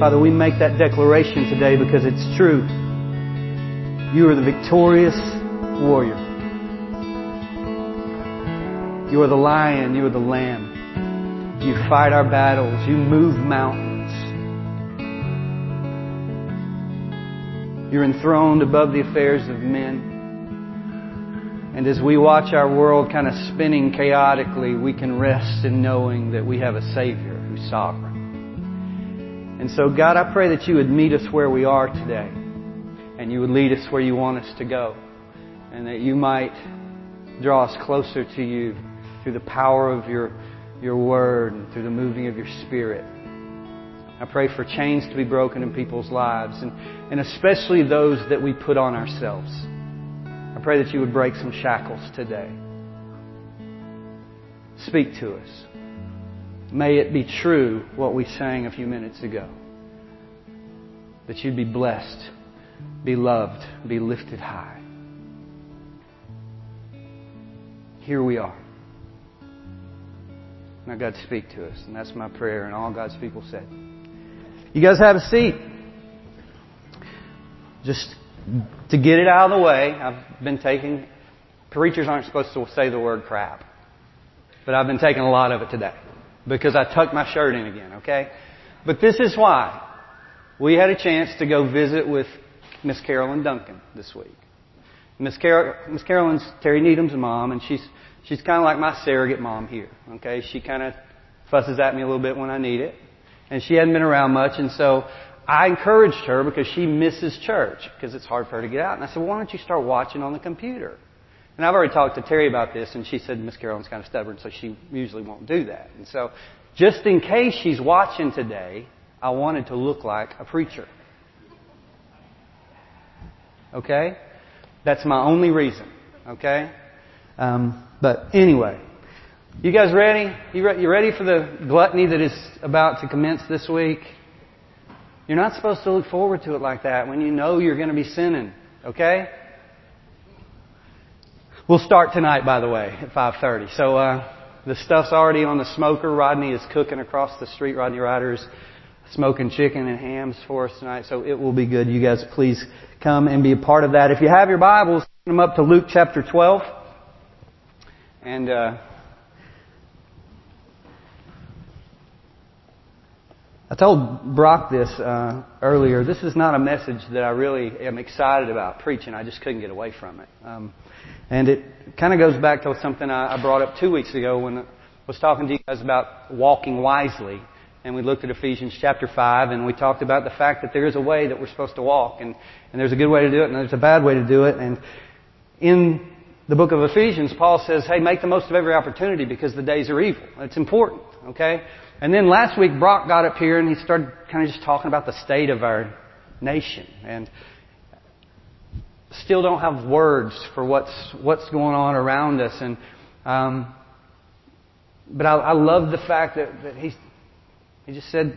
Father, we make that declaration today because it's true. You are the victorious warrior. You are the lion. You are the lamb. You fight our battles. You move mountains. You're enthroned above the affairs of men. And as we watch our world kind of spinning chaotically, we can rest in knowing that we have a Savior who's sovereign. And so, God, I pray that you would meet us where we are today. And you would lead us where you want us to go. And that you might draw us closer to you through the power of your Word and through the moving of your Spirit. I pray for chains to be broken in people's lives, and especially those that we put on ourselves. I pray that you would break some shackles today. Speak to us. May it be true what we sang a few minutes ago. That you'd be blessed, be loved, be lifted high. Here we are. Now God, speak to us. And that's my prayer. And all God's people said. You guys have a seat. Just to get it out of the way, I've been taking... Preachers aren't supposed to say the word crap. But I've been taking a lot of it today. Because I tucked my shirt in again, okay? But this is why. We had a chance to go visit with Miss Carolyn Duncan this week. Miss Carolyn's Terry Needham's mom, and she's kind of like my surrogate mom here, okay? She kind of fusses at me a little bit when I need it. And she hadn't been around much, and so I encouraged her because she misses church, because it's hard for her to get out. And I said, well, why don't you start watching on the computer? And I've already talked to Terry about this, and she said Miss Carolyn's kind of stubborn, so she usually won't do that. And so, just in case she's watching today, I wanted to look like a preacher. Okay? That's my only reason. Okay? But anyway, you guys ready? You ready for the gluttony that is about to commence this week? You're not supposed to look forward to it like that when you know you're going to be sinning. Okay? We'll start tonight, by the way, at 5:30. So the stuff's already on the smoker. Rodney is cooking across the street. Rodney Ryder's smoking chicken and hams for us tonight. So it will be good. You guys please come and be a part of that. If you have your Bibles, open them up to Luke chapter 12. And I told Brock this earlier. This is not a message that I really am excited about preaching. I just couldn't get away from it. And it kind of goes back to something I brought up 2 weeks ago when I was talking to you guys about walking wisely. And we looked at Ephesians chapter 5, and we talked about the fact that there is a way that we're supposed to walk. And there's a good way to do it, and there's a bad way to do it. And in the book of Ephesians, Paul says, hey, make the most of every opportunity because the days are evil. It's important, okay? And then last week, Brock got up here and he started kind of just talking about the state of our nation. And still don't have words for what's going on around us. And but I love the fact that he just said,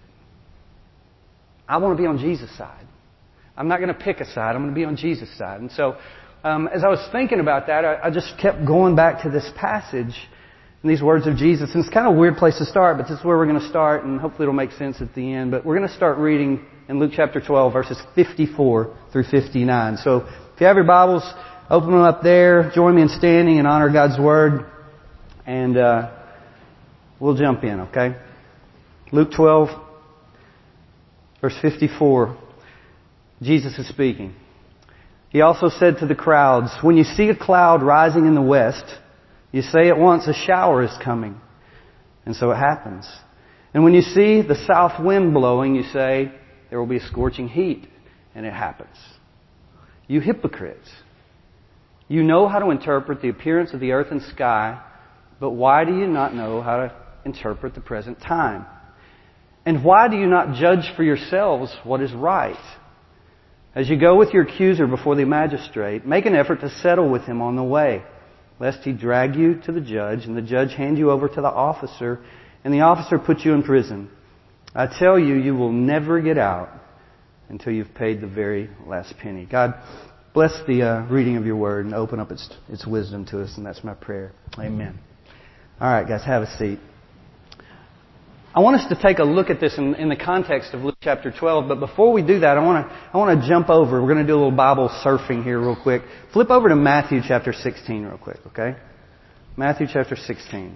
I want to be on Jesus' side. I'm not going to pick a side. I'm going to be on Jesus' side. And so as I was thinking about that, I just kept going back to this passage and these words of Jesus. And it's kind of a weird place to start, but this is where we're going to start, and hopefully it'll make sense at the end. But we're going to start reading in Luke chapter 12, verses 54 through 59. So if you have your Bibles, open them up there. Join me in standing and honor God's Word. And we'll jump in, okay? Luke 12, verse 54. Jesus is speaking. He also said to the crowds, when you see a cloud rising in the west, you say at once a shower is coming. And so it happens. And when you see the south wind blowing, you say there will be a scorching heat. And it happens. You hypocrites! You know how to interpret the appearance of the earth and sky, but why do you not know how to interpret the present time? And why do you not judge for yourselves what is right? As you go with your accuser before the magistrate, make an effort to settle with him on the way, lest he drag you to the judge, and the judge hand you over to the officer, and the officer put you in prison. I tell you, you will never get out until you've paid the very last penny. God, bless the reading of your word and open up its wisdom to us, and that's my prayer. Amen. All right, guys, have a seat. I want us to take a look at this in the context of Luke chapter 12, but before we do that, I want to jump over. We're going to do a little Bible surfing here real quick. Flip over to Matthew chapter 16 real quick, okay? Matthew chapter 16.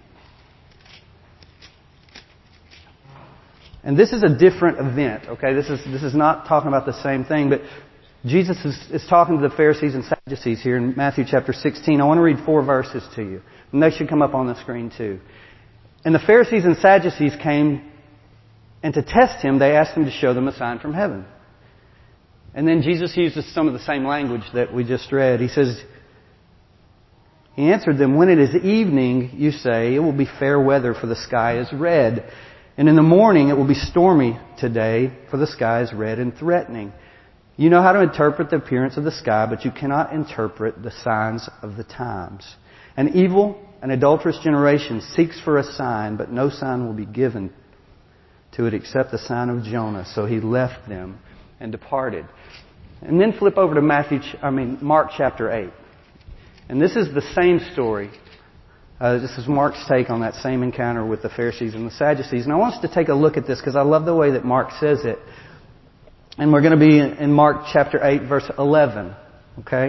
And this is a different event, okay? This is not talking about the same thing, but Jesus is talking to the Pharisees and Sadducees here in Matthew chapter 16. I want to read 4 verses to you. And they should come up on the screen too. And the Pharisees and Sadducees came, and to test Him, they asked Him to show them a sign from heaven. And then Jesus uses some of the same language that we just read. He says, He answered them, when it is evening, you say, it will be fair weather, for the sky is red. And in the morning, it will be stormy today, for the sky is red and threatening. You know how to interpret the appearance of the sky, but you cannot interpret the signs of the times. An evil and adulterous generation seeks for a sign, but no sign will be given to it except the sign of Jonah. So He left them and departed. And then flip over to Mark chapter 8. And this is the same story. This is Mark's take on that same encounter with the Pharisees and the Sadducees. And I want us to take a look at this because I love the way that Mark says it. And we're going to be in Mark chapter 8, verse 11. Okay?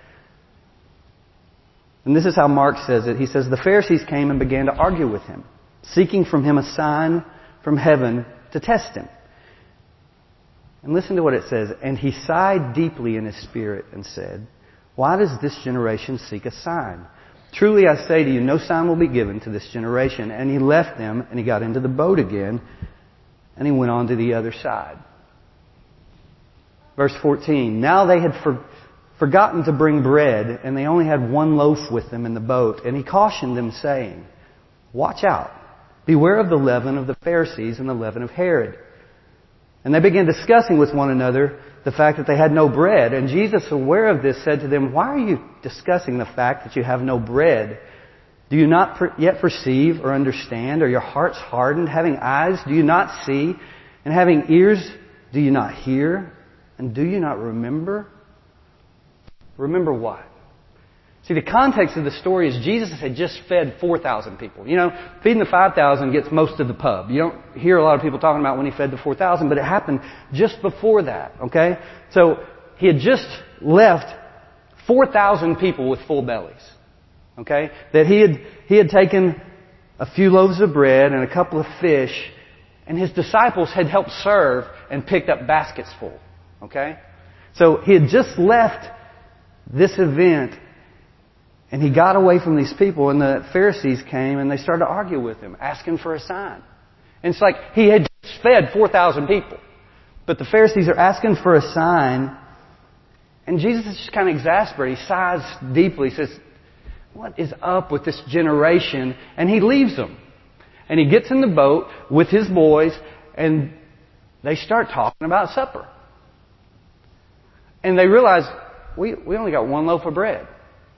And this is how Mark says it. He says, the Pharisees came and began to argue with Him, seeking from Him a sign from heaven to test Him. And listen to what it says. And He sighed deeply in His spirit and said, why does this generation seek a sign? Truly I say to you, no sign will be given to this generation. And He left them and He got into the boat again and He went on to the other side. Verse 14, now they had forgotten to bring bread, and they only had 1 loaf with them in the boat. And He cautioned them, saying, watch out. Beware of the leaven of the Pharisees and the leaven of Herod. And they began discussing with one another the fact that they had no bread. And Jesus, aware of this, said to them, why are you discussing the fact that you have no bread? Do you not yet perceive or understand? Are your hearts hardened? Having eyes, do you not see? And having ears, do you not hear? And do you not remember? Remember what? See, the context of the story is Jesus had just fed 4,000 people. You know, feeding the 5,000 gets most of the pub. You don't hear a lot of people talking about when He fed the 4,000, but it happened just before that, okay? So, He had just left 4,000 people with full bellies, okay? That He had taken a few loaves of bread and a couple of fish, and His disciples had helped serve and picked up baskets full. Okay? So He had just left this event and He got away from these people, and the Pharisees came and they started to argue with Him, asking for a sign. And it's like He had just fed 4,000 people. But the Pharisees are asking for a sign, and Jesus is just kind of exasperated. He sighs deeply. He says, what is up with this generation? And He leaves them. And He gets in the boat with His boys, and they start talking about supper. And they realize, we only got 1 loaf of bread.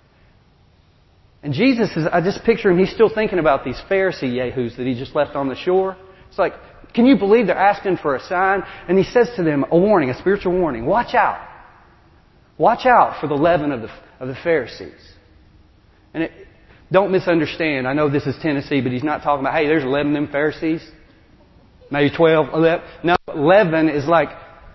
And Jesus is, I just picture Him, He's still thinking about these Pharisee yahoos that He just left on the shore. It's like, can you believe they're asking for a sign? And He says to them, a warning, a spiritual warning. Watch out. Watch out for the leaven of the Pharisees. And don't misunderstand. I know this is Tennessee, but He's not talking about, hey, there's 11 of them Pharisees. Maybe 12, 11. No, leaven is like,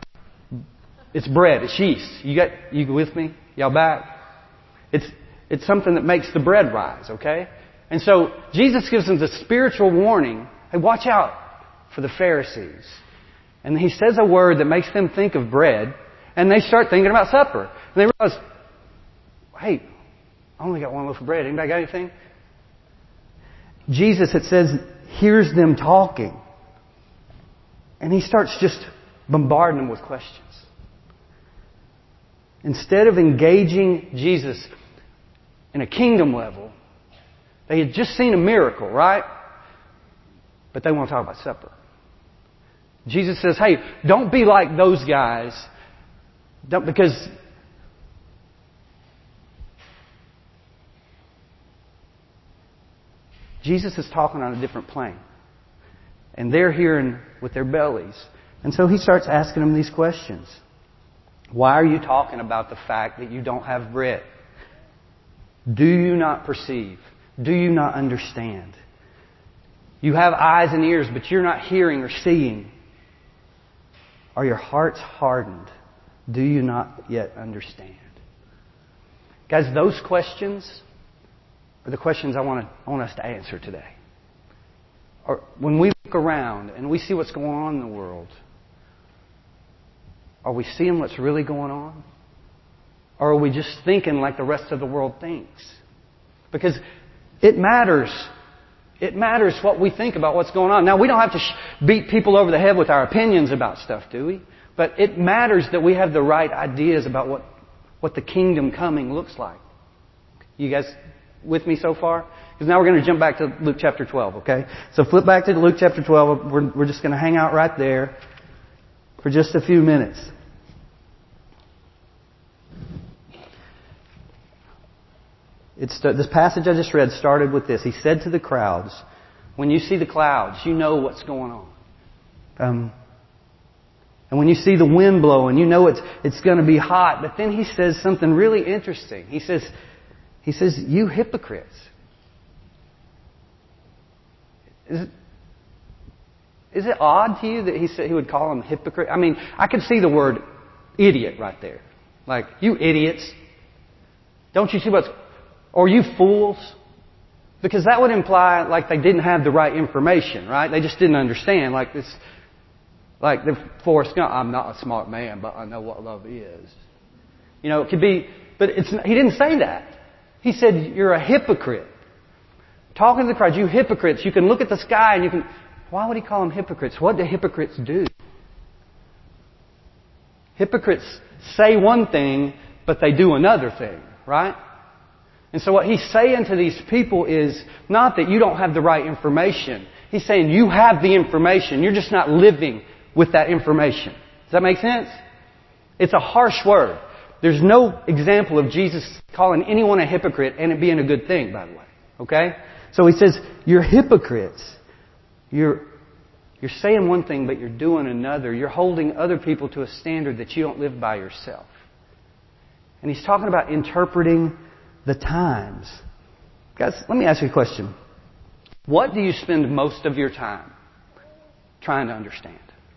it's bread. It's yeast. You with me? Y'all back? It's something that makes the bread rise, okay? And so Jesus gives them the spiritual warning. Hey, watch out for the Pharisees. And He says a word that makes them think of bread, and they start thinking about supper. And they realize, hey, I only got 1 loaf of bread. Anybody got anything? Jesus, it says, hears them talking. And He starts just bombarding them with questions. Instead of engaging Jesus in a kingdom level, they had just seen a miracle, right? But they want to talk about supper. Jesus says, hey, don't be like those guys. Because Jesus is talking on a different plane. And they're hearing with their bellies. And so He starts asking them these questions. Why are you talking about the fact that you don't have bread? Do you not perceive? Do you not understand? You have eyes and ears, but you're not hearing or seeing. Are your hearts hardened? Do you not yet understand? Guys, those questions are the questions I want us to answer today. Or when we look around and we see what's going on in the world, are we seeing what's really going on? Or are we just thinking like the rest of the world thinks? Because it matters. It matters what we think about what's going on. Now, we don't have to beat people over the head with our opinions about stuff, do we? But it matters that we have the right ideas about what the kingdom coming looks like. You guys with me so far? Because now we're going to jump back to Luke chapter 12, okay? So flip back to Luke chapter 12. We're just going to hang out right there for just a few minutes. This passage I just read started with this. He said to the crowds, when you see the clouds, you know what's going on. And when you see the wind blowing, you know it's going to be hot. But then he says something really interesting. He says, you hypocrites. Is it odd to you that he would call them hypocrite? I mean, I could see the word idiot right there. Like, you idiots. Don't you see or you fools? Because that would imply like they didn't have the right information, right? They just didn't understand. Like this, like the Forrest Gump, I'm not a smart man, but I know what love is. You know, it could be, but he didn't say that. He said, you're a hypocrite. Talking to the crowd, you hypocrites, you can look at the sky and why would he call them hypocrites? What do hypocrites do? Hypocrites say one thing, but they do another thing, right? And so what he's saying to these people is not that you don't have the right information. He's saying you have the information. You're just not living with that information. Does that make sense? It's a harsh word. There's no example of Jesus calling anyone a hypocrite and it being a good thing, by the way. Okay? So he says, you're hypocrites. You're saying one thing, but you're doing another. You're holding other people to a standard that you don't live by yourself. And he's talking about interpreting the times. Guys, let me ask you a question. What do you spend most of your time trying to understand?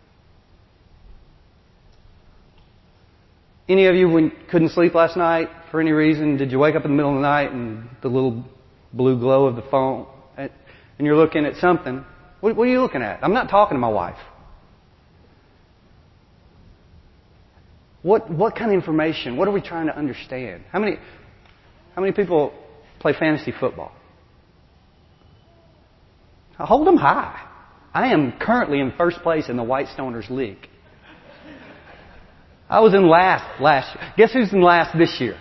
Any of you, when couldn't sleep last night for any reason, did you wake up in the middle of the night and the little blue glow of the phone and you're looking at something? What are you looking at? I'm not talking to my wife. What kind of information? What are we trying to understand? How many people play fantasy football? I hold them high. I am currently in first place in the Whitestoners League. I was in last year. Guess who's in last this year?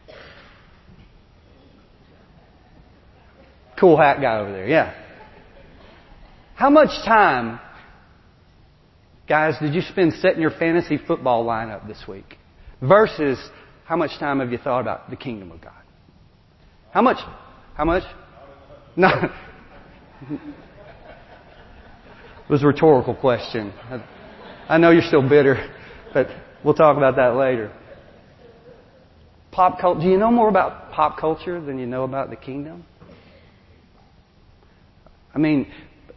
Cool hat guy over there, yeah. How much time, guys, did you spend setting your fantasy football lineup this week? Versus how much time have you thought about the kingdom of God? How much? No. It was a rhetorical question. I know you're still bitter, but we'll talk about that later. Pop culture. Do you know more about pop culture than you know about the kingdom? I mean,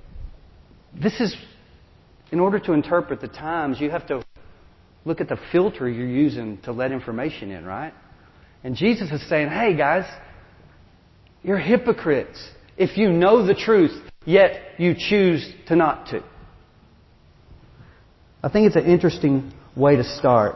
in order to interpret the times, you have to look at the filter you're using to let information in, right? And Jesus is saying, hey guys, you're hypocrites if you know the truth, yet you choose to not to. I think it's an interesting way to start.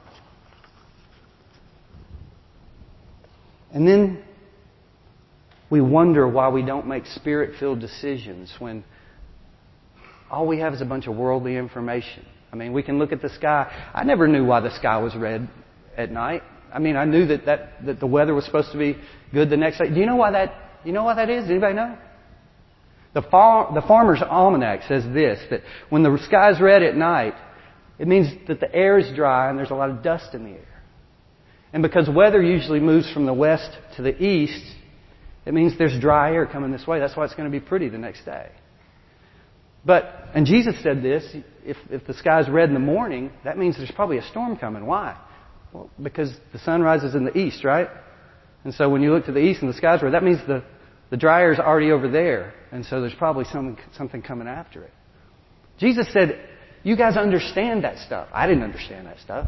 And then we wonder why we don't make Spirit-filled decisions when all we have is a bunch of worldly information. I mean, we can look at the sky. I never knew why the sky was red at night. I mean, I knew that the weather was supposed to be good the next day. Do you know why that is? Anybody know? The Farmer's Almanac says this, that when the sky's red at night, it means that the air is dry and there's a lot of dust in the air. And because weather usually moves from the west to the east, it means there's dry air coming this way. That's why it's going to be pretty the next day. And Jesus said this, if the sky's red in the morning, that means there's probably a storm coming. Why? Well, because the sun rises in the east, right? And so when you look to the east and the sky's red, that means the The dryer's already over there, and so there's probably something coming after it. Jesus said, you guys understand that stuff. I didn't understand that stuff.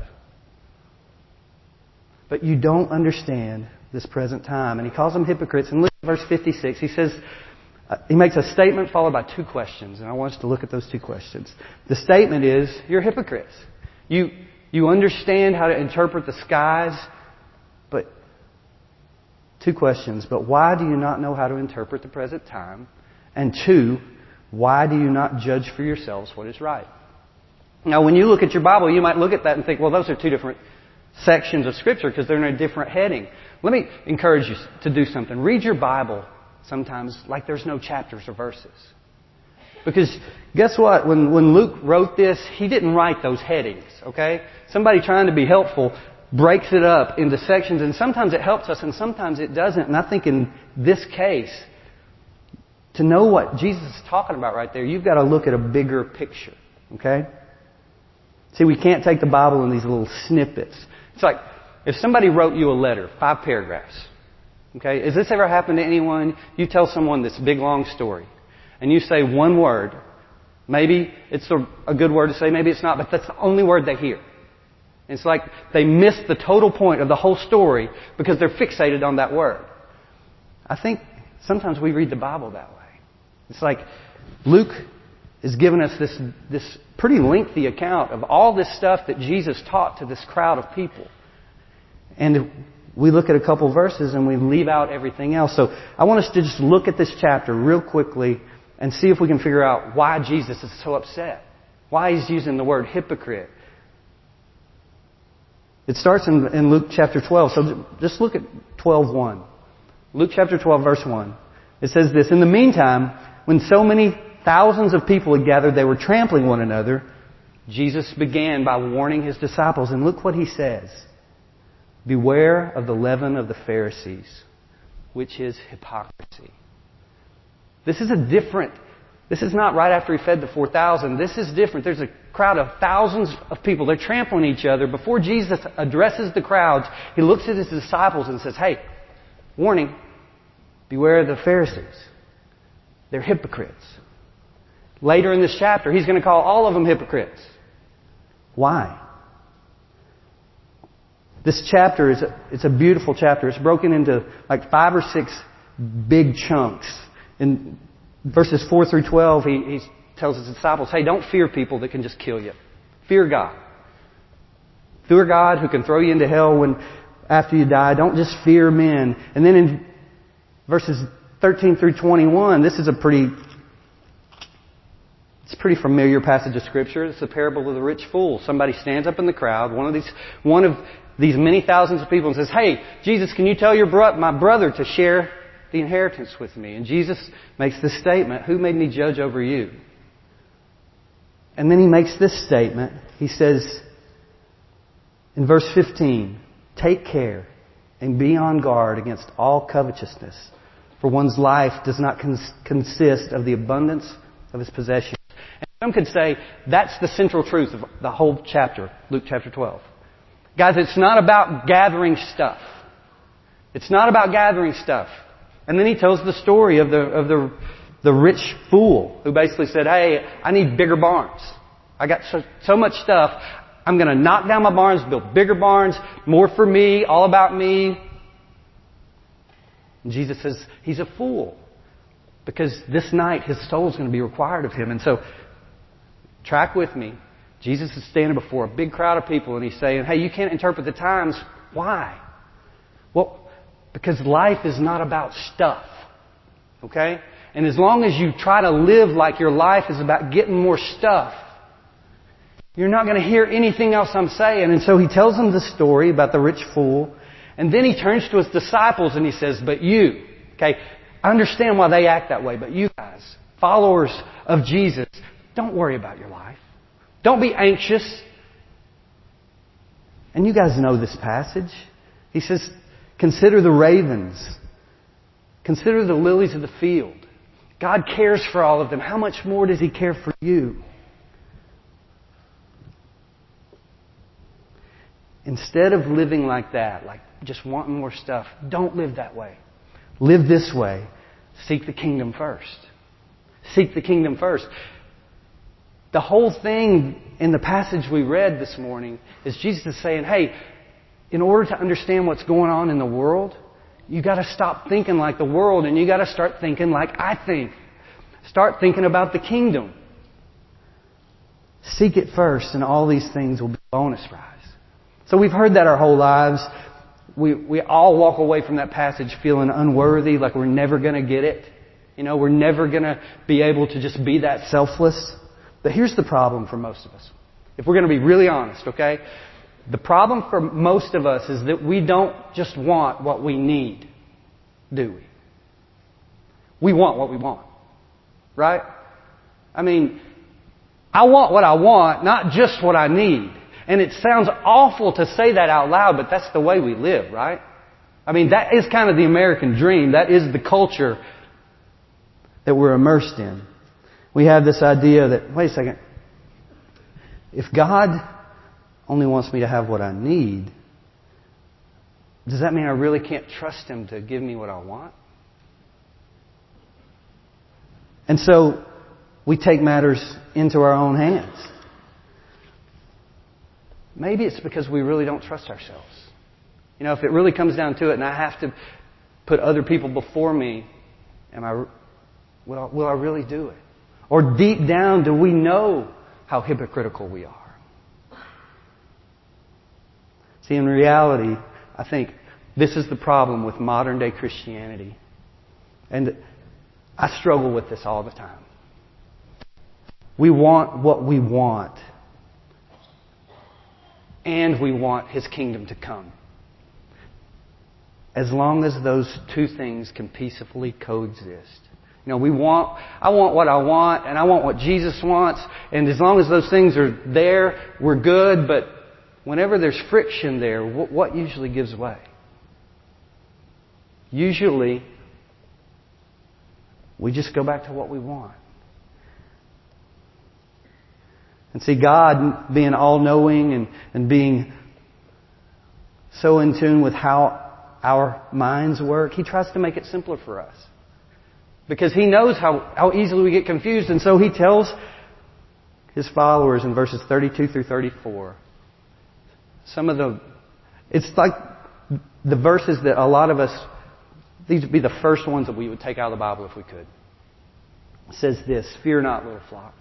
But you don't understand this present time. And he calls them hypocrites. And look at verse 56. He says, he makes a statement followed by two questions. And I want us to look at those two questions. The statement is, you're hypocrites. You understand how to interpret the skies, but two questions. But why do you not know how to interpret the present time? And two, why do you not judge for yourselves what is right? Now, when you look at your Bible, you might look at that and think, well, those are two different sections of Scripture because they're in a different heading. Let me encourage you to do something. Read your Bible sometimes like there's no chapters or verses. Because guess what? When Luke wrote this, he didn't write those headings, okay? Somebody trying to be helpful breaks it up into sections, and sometimes it helps us and sometimes it doesn't. And I think in this case, to know what Jesus is talking about right there, you've got to look at a bigger picture, okay? See, we can't take the Bible in these little snippets. It's like if somebody wrote you a letter, 5 paragraphs. Okay? Has this ever happened to anyone? You tell someone this big long story and you say one word. Maybe it's a good word to say, maybe it's not, but that's the only word they hear. It's like they miss the total point of the whole story because they're fixated on that word. I think sometimes we read the Bible that way. It's like Luke is giving us this pretty lengthy account of all this stuff that Jesus taught to this crowd of people. And we look at a couple verses and we leave out everything else. So I want us to just look at this chapter real quickly and see if we can figure out why Jesus is so upset. Why he's using the word hypocrite. It starts in Luke chapter 12. So just look at 12:1. Luke chapter 12 verse 1. It says this, in the meantime, when so many thousands of people had gathered, they were trampling one another. Jesus began by warning His disciples. And look what He says. Beware of the leaven of the Pharisees, which is hypocrisy. This is not right after He fed the 4,000. This is different. There's a crowd of thousands of people. They're trampling each other. Before Jesus addresses the crowds, He looks at His disciples and says, hey, warning, beware of the Pharisees. They're hypocrites. Later in this chapter, He's going to call all of them hypocrites. Why? This chapter it's a beautiful chapter. It's broken into like 5 or 6 big chunks. In verses 4 through 12, he tells His disciples, hey, don't fear people that can just kill you. Fear God. Fear God who can throw you into hell after you die. Don't just fear men. And then in verses 13 through 21, this is a pretty familiar passage of Scripture. It's the parable of the rich fool. Somebody stands up in the crowd, one of these many thousands of people, and says, hey, Jesus, can you tell my brother to share the inheritance with me? And Jesus makes this statement, who made me judge over you? And then He makes this statement. He says in verse 15, take care and be on guard against all covetousness, for one's life does not consist of the abundance of his possessions. And some could say that's the central truth of the whole chapter, Luke chapter 12. Guys, it's not about gathering stuff. It's not about gathering stuff. And then He tells the story of the rich fool who basically said, hey, I need bigger barns. I got so much stuff. I'm going to knock down my barns, build bigger barns, more for me, all about me. And Jesus says he's a fool because this night his soul is going to be required of him. And so, track with me. Jesus is standing before a big crowd of people and He's saying, hey, you can't interpret the times. Why? Well, because life is not about stuff. Okay? And as long as you try to live like your life is about getting more stuff, you're not going to hear anything else I'm saying. And so He tells them the story about the rich fool. And then He turns to His disciples and He says, but you, okay, I understand why they act that way, but you guys, followers of Jesus, don't worry about your life. Don't be anxious. And you guys know this passage. He says, consider the ravens. Consider the lilies of the field. God cares for all of them. How much more does He care for you? Instead of living like that, like just wanting more stuff, don't live that way. Live this way. Seek the kingdom first. Seek the kingdom first. The whole thing in the passage we read this morning is Jesus is saying, hey, in order to understand what's going on in the world, you got to stop thinking like the world and you got to start thinking like I think. Start thinking about the kingdom. Seek it first and all these things will be bonus prize. So we've heard that our whole lives. We all walk away from that passage feeling unworthy, like we're never going to get it. You know, we're never going to be able to just be that selfless. But here's the problem for most of us. If we're going to be really honest, okay? The problem for most of us is that we don't just want what we need, do we? We want what we want. Right? I mean, I want what I want, not just what I need. And it sounds awful to say that out loud, but that's the way we live, right? I mean, that is kind of the American dream. That is the culture that we're immersed in. We have this idea that, wait a second, if God only wants me to have what I need, does that mean I really can't trust Him to give me what I want? And so we take matters into our own hands. Maybe it's because we really don't trust ourselves. You know, if it really comes down to it and I have to put other people before me, will I really do it? Or deep down, do we know how hypocritical we are? See, in reality, I think this is the problem with modern day Christianity. And I struggle with this all the time. We want what we want. And we want His kingdom to come. As long as those two things can peacefully coexist. You know, I want what I want, and I want what Jesus wants, and as long as those things are there, we're good, but whenever there's friction there, what usually gives way? Usually, we just go back to what we want. And see, God, being all-knowing and being so in tune with how our minds work, He tries to make it simpler for us. Because He knows how easily we get confused. And so He tells His followers in verses 32 through 34, it's like the verses that a lot of us, these would be the first ones that we would take out of the Bible if we could. It says this, "Fear not, little flock.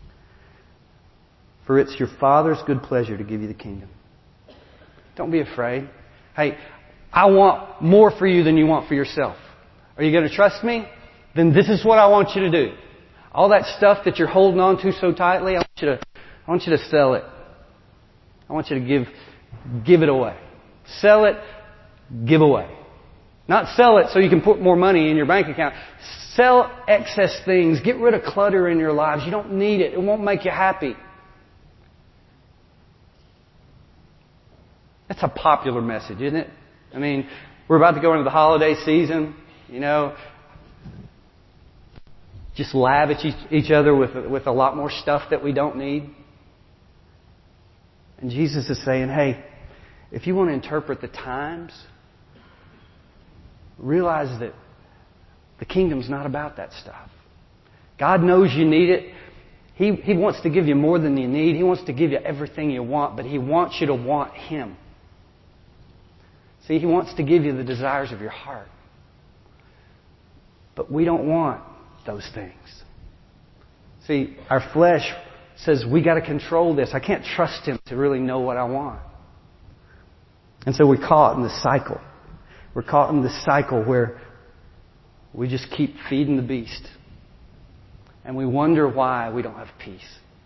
For it's your Father's good pleasure to give you the kingdom." Don't be afraid. Hey, I want more for you than you want for yourself. Are you going to trust me? Then this is what I want you to do. All that stuff that you're holding on to so tightly, I want you to sell it. I want you to give it away. Sell it, give away. Not sell it so you can put more money in your bank account. Sell excess things. Get rid of clutter in your lives. You don't need it. It won't make you happy. That's a popular message, isn't it? I mean, we're about to go into the holiday season, you know. Just lavish each other with a lot more stuff that we don't need. And Jesus is saying, hey, if you want to interpret the times, realize that the kingdom's not about that stuff. God knows you need it. He wants to give you more than you need. He wants to give you everything you want, but He wants you to want Him. See, He wants to give you the desires of your heart. But we don't want those things. See, our flesh says, we got to control this. I can't trust Him to really know what I want. And so we're caught in this cycle. We're caught in this cycle where we just keep feeding the beast. And we wonder why we don't have peace.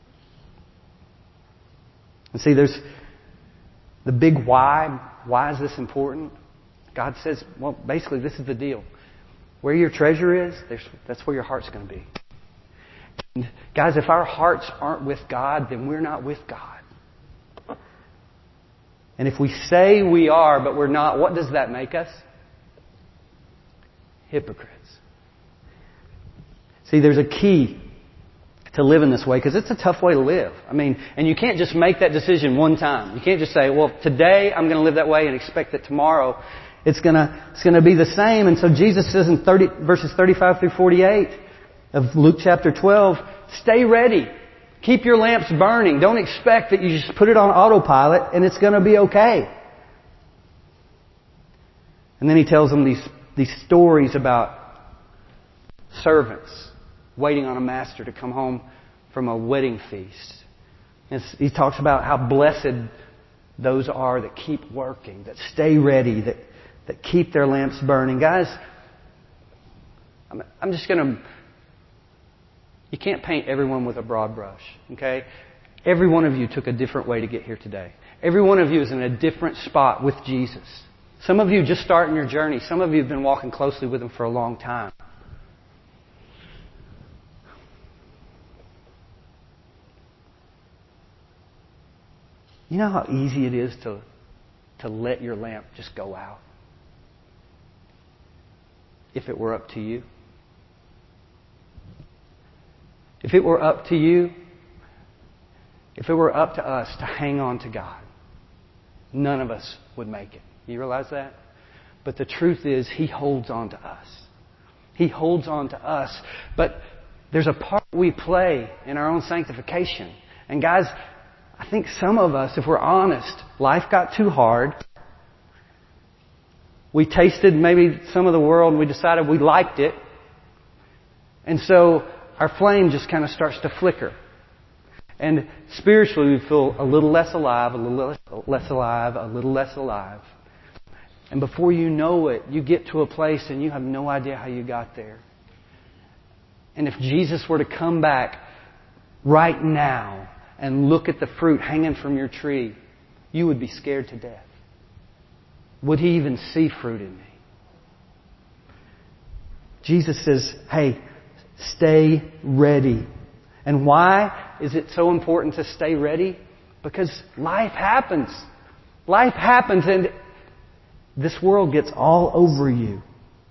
And see, there's the big why. Why is this important? God says, well, basically this is the deal. Where your treasure is, that's where your heart's going to be. And guys, if our hearts aren't with God, then we're not with God. And if we say we are, but we're not, what does that make us? Hypocrites. See, there's a key to living this way, because it's a tough way to live. I mean, and you can't just make that decision one time. You can't just say, well, today I'm going to live that way and expect that tomorrow It's gonna be the same. And so Jesus says in verses 35 through 48 of Luke chapter 12, stay ready. Keep your lamps burning. Don't expect that you just put it on autopilot and it's gonna be okay. And then He tells them these stories about servants waiting on a master to come home from a wedding feast. He talks about how blessed those are that keep working, that stay ready, that keep their lamps burning. Guys, I'm just going to... You can't paint everyone with a broad brush, okay? Every one of you took a different way to get here today. Every one of you is in a different spot with Jesus. Some of you just starting your journey. Some of you have been walking closely with Him for a long time. You know how easy it is to let your lamp just go out? If it were up to you. If it were up to you, if it were up to us to hang on to God, none of us would make it. You realize that? But the truth is, He holds on to us. He holds on to us. But there's a part we play in our own sanctification. And guys, I think some of us, if we're honest, life got too hard. We tasted maybe some of the world and we decided we liked it. And so our flame just kind of starts to flicker. And spiritually we feel a little less alive, a little less alive, a little less alive. And before you know it, you get to a place and you have no idea how you got there. And if Jesus were to come back right now and look at the fruit hanging from your tree, you would be scared to death. Would He even see fruit in me? Jesus says, hey, stay ready. And why is it so important to stay ready? Because life happens. Life happens and this world gets all over you.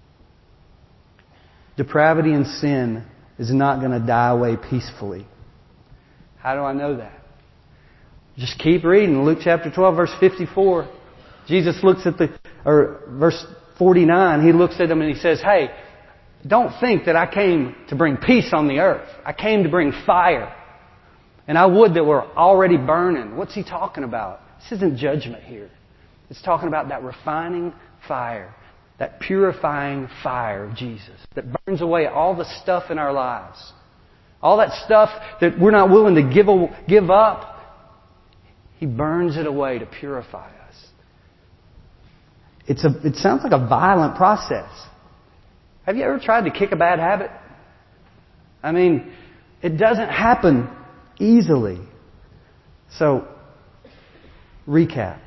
Depravity and sin is not going to die away peacefully. How do I know that? Just keep reading. Luke chapter 12, verse 54. Jesus looks at verse 49, He looks at them and He says, hey, don't think that I came to bring peace on the earth. I came to bring fire. And I would that were already burning. What's He talking about? This isn't judgment here. It's talking about that refining fire, that purifying fire of Jesus that burns away all the stuff in our lives. All that stuff that we're not willing to give up, He burns it away to purify us. It sounds like a violent process. Have you ever tried to kick a bad habit? I mean, it doesn't happen easily. So, recap.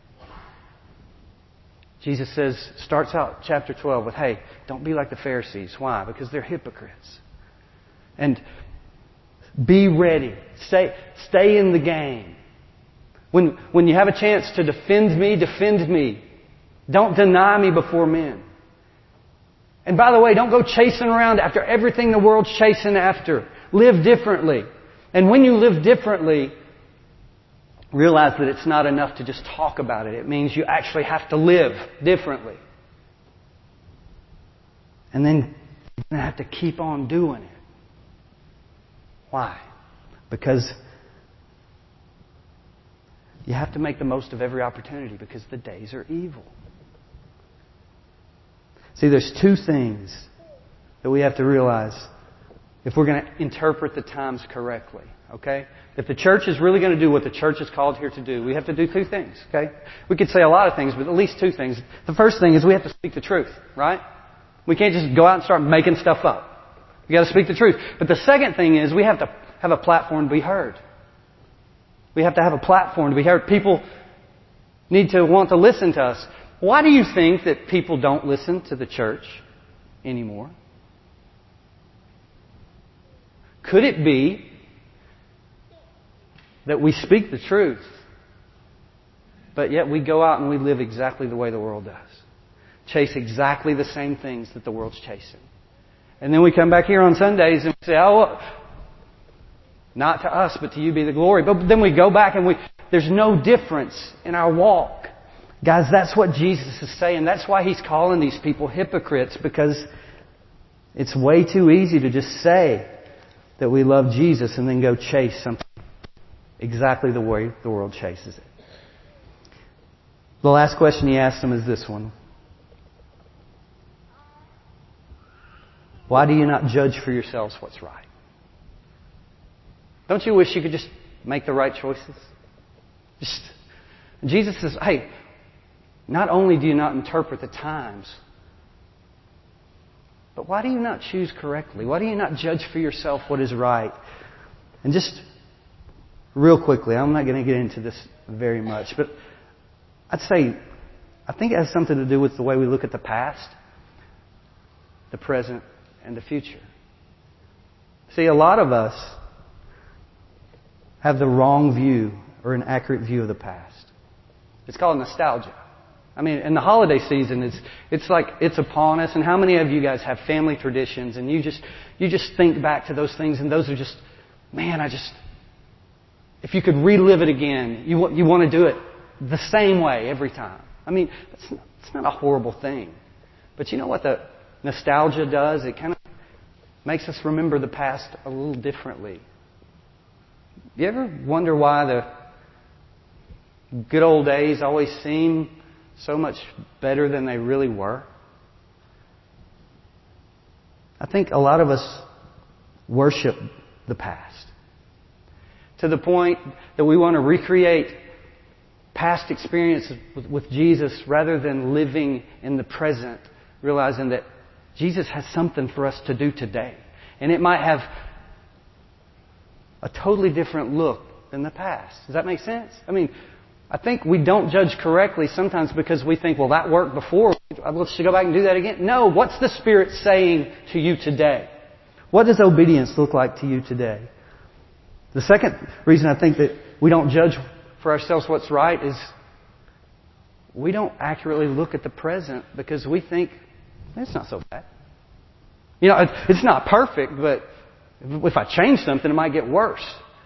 Jesus starts out chapter 12 with, hey, don't be like the Pharisees. Why? Because they're hypocrites. And be ready. Stay in the game. When you have a chance to defend me, defend me. Don't deny me before men. And by the way, don't go chasing around after everything the world's chasing after. Live differently. And when you live differently, realize that it's not enough to just talk about it. It means you actually have to live differently. And then you're going to have to keep on doing it. Why? Because you have to make the most of every opportunity because the days are evil. See, there's two things that we have to realize if we're going to interpret the times correctly. Okay? If the church is really going to do what the church is called here to do, we have to do two things. Okay? We could say a lot of things, but at least two things. The first thing is we have to speak the truth, right? We can't just go out and start making stuff up. We got to speak the truth. But the second thing is we have to have a platform to be heard. We have to have a platform to be heard. People need to want to listen to us. Why do you think that people don't listen to the church anymore? Could it be that we speak the truth, but yet we go out and we live exactly the way the world does? Chase exactly the same things that the world's chasing. And then we come back here on Sundays and say, oh, well, not to us, but to You be the glory. But then we go back and there's no difference in our walk. Guys, that's what Jesus is saying. That's why He's calling these people hypocrites, because it's way too easy to just say that we love Jesus and then go chase something exactly the way the world chases it. The last question He asked them is this one. Why do you not judge for yourselves what's right? Don't you wish you could just make the right choices? Jesus says, hey, not only do you not interpret the times, but why do you not choose correctly? Why do you not judge for yourself what is right? And just real quickly, I'm not going to get into this very much, but I'd say, I think it has something to do with the way we look at the past, the present, and the future. See, a lot of us have the wrong view or an accurate view of the past. It's called nostalgia. I mean, in the holiday season, it's like it's upon us. And how many of you guys have family traditions and you just think back to those things, and those are just, man, if you could relive it again, you want to do it the same way every time. I mean, it's not a horrible thing. But you know what the nostalgia does? It kind of makes us remember the past a little differently. You ever wonder why the good old days always seem so much better than they really were? I think a lot of us worship the past to the point that we want to recreate past experiences with Jesus rather than living in the present, realizing that Jesus has something for us to do today. And it might have a totally different look than the past. Does that make sense? I mean, I think we don't judge correctly sometimes because we think, well, that worked before. Let's go back and do that again. No, what's the Spirit saying to you today? What does obedience look like to you today? The second reason I think that we don't judge for ourselves what's right is we don't accurately look at the present because we think, it's not so bad. You know, it's not perfect, but if I change something, it might get worse.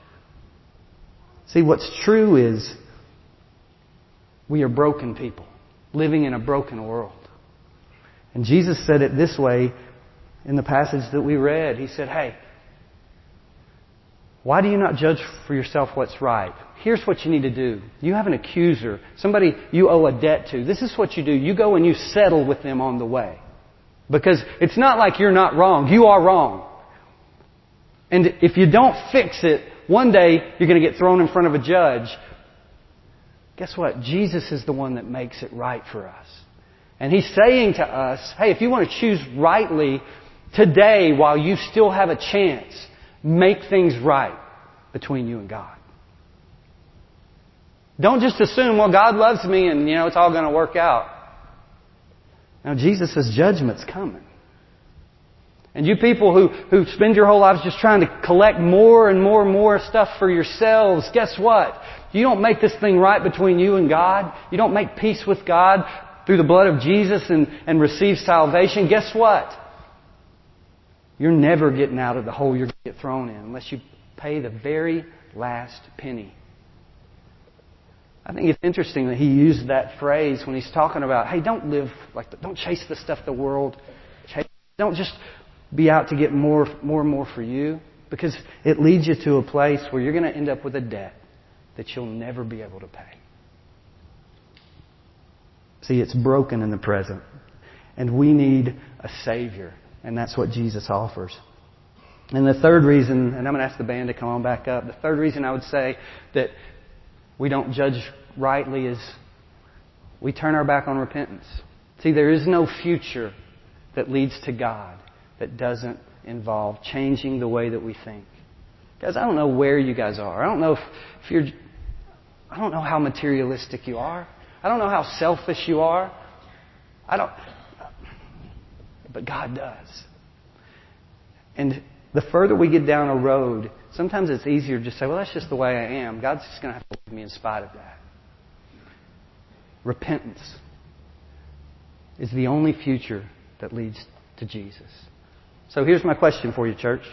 See, what's true is we are broken people living in a broken world. And Jesus said it this way in the passage that we read. He said, hey, why do you not judge for yourself what's right? Here's what you need to do. You have an accuser, somebody you owe a debt to. This is what you do. You go and you settle with them on the way. Because it's not like you're not wrong. You are wrong. And if you don't fix it, one day you're going to get thrown in front of a judge. Guess what? Jesus is the one that makes it right for us. And He's saying to us, hey, if you want to choose rightly today while you still have a chance, make things right between you and God. Don't just assume, well, God loves me and, it's all going to work out. Now, Jesus says judgment's coming. And you people who spend your whole lives just trying to collect more and more and more stuff for yourselves, guess what? You don't make this thing right between you and God. You don't make peace with God through the blood of Jesus and receive salvation. Guess what? You're never getting out of the hole you're going to get thrown in unless you pay the very last penny. I think it's interesting that He used that phrase when He's talking about, hey, don't chase the stuff the world chases. Don't just be out to get more and more for you, because it leads you to a place where you're going to end up with a debt that you'll never be able to pay. See, it's broken in the present, and we need a Savior, and that's what Jesus offers. And the third reason, and I'm going to ask the band to come on back up, the third reason I would say that we don't judge rightly is we turn our back on repentance. See, there is no future that leads to God that doesn't involve changing the way that we think. Guys, I don't know where you guys are. I don't know if you're... I don't know how materialistic you are. I don't know how selfish you are. But God does. And the further we get down a road, sometimes it's easier to just say, well, that's just the way I am. God's just going to have to leave me in spite of that. Repentance is the only future that leads to Jesus. So here's my question for you, church.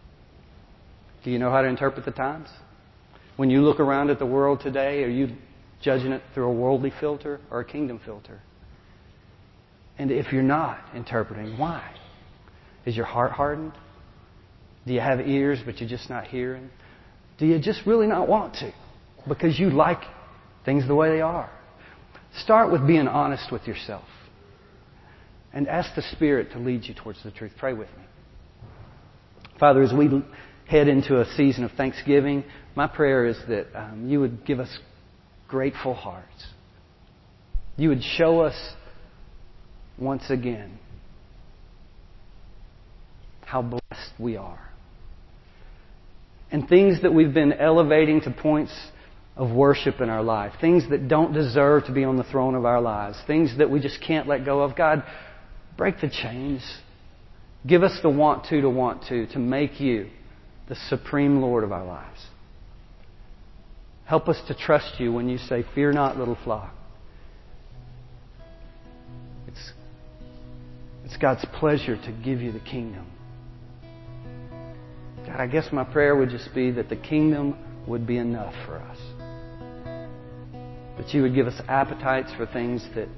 Do you know how to interpret the times? When you look around at the world today, are you judging it through a worldly filter or a kingdom filter? And if you're not interpreting, why? Is your heart hardened? Do you have ears but you're just not hearing? Do you just really not want to because you like things the way they are? Start with being honest with yourself and ask the Spirit to lead you towards the truth. Pray with me. Father, as we head into a season of Thanksgiving, my prayer is that you would give us grateful hearts. You would show us once again how blessed we are. And things that we've been elevating to points of worship in our life, things that don't deserve to be on the throne of our lives, things that we just can't let go of. God, break the chains. Give us the want to make you the supreme Lord of our lives. Help us to trust you when you say, "Fear not, little flock." It's God's pleasure to give you the kingdom. God, I guess my prayer would just be that the kingdom would be enough for us. That you would give us appetites for things that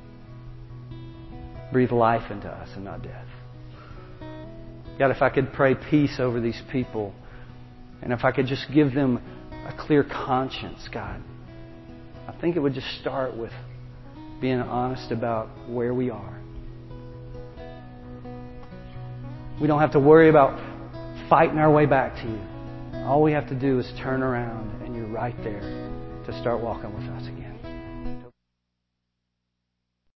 breathe life into us and not death. God, if I could pray peace over these people, and if I could just give them a clear conscience, God, I think it would just start with being honest about where we are. We don't have to worry about fighting our way back to you. All we have to do is turn around and you're right there to start walking with us again.